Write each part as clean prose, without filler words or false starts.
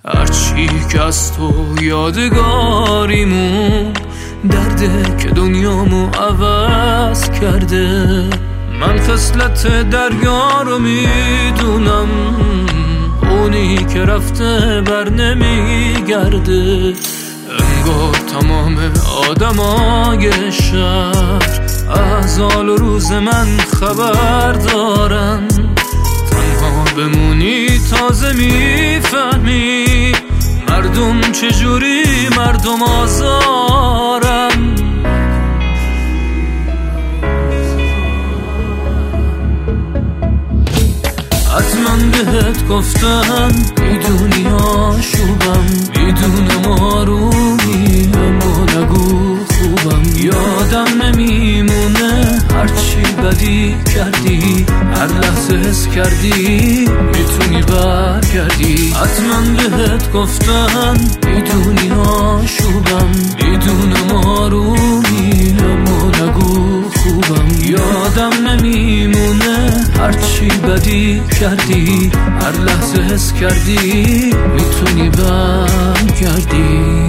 هرچی که از تو یادگاریمون درده که دنیامو عوض کرده. من خصلت دریا رو میدونم، اونی که رفته بر نمیگرده. انگار تمام آدمای شهر از حال و روز من خبر دارن. تنها بمونی تازه میفهمی مردم چجوری مردم آزارن. حتما بهت گفتن میدونی آشوبم، میدونم آرومی اما نگو خوبم. یادم نمیمونه هرچی بدی کردی، هر لحظه حس کردی میتونی برگردی. حتما بهت گفتن میدونی آشوبم، میدونم آرومی اما نگو خوبم. یادم نمیمونه هرچی بدی کردی، هر لحظه حس کردی میتونی برگردی.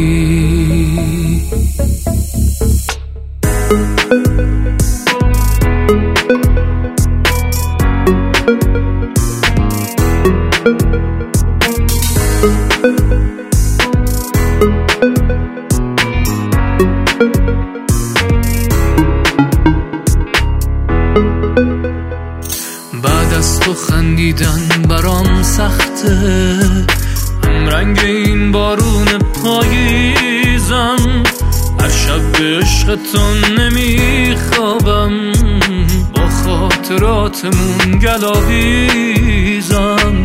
بعد از تو خندیدن برام سخته، هم رنگ این بارون پاییزم. هر شب به عشقتون نمیخوابم، با خاطراتمون گلاویزم.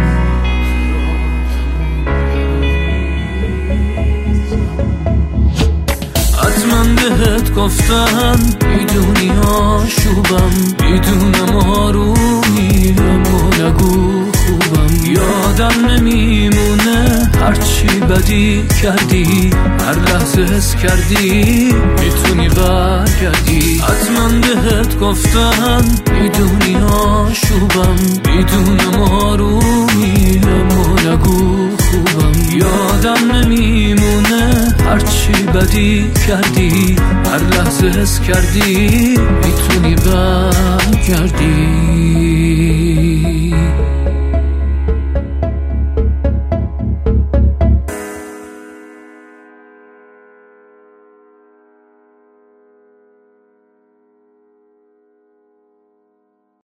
حتما بهت گفتن میدونی آشوبم، میدونم آرومی اما نگو خوبم. یادم نمیمونه هرچی بدی کردی، هر لحظه حس کردی میتونی برگردی. حتما بهت گفتن میدونی آشوبم، میدونم آرومی اما نگو خوبم. یادم نمیمونه هرچی بدی کردی، هر لحظه حس کردی میتونی برگردی.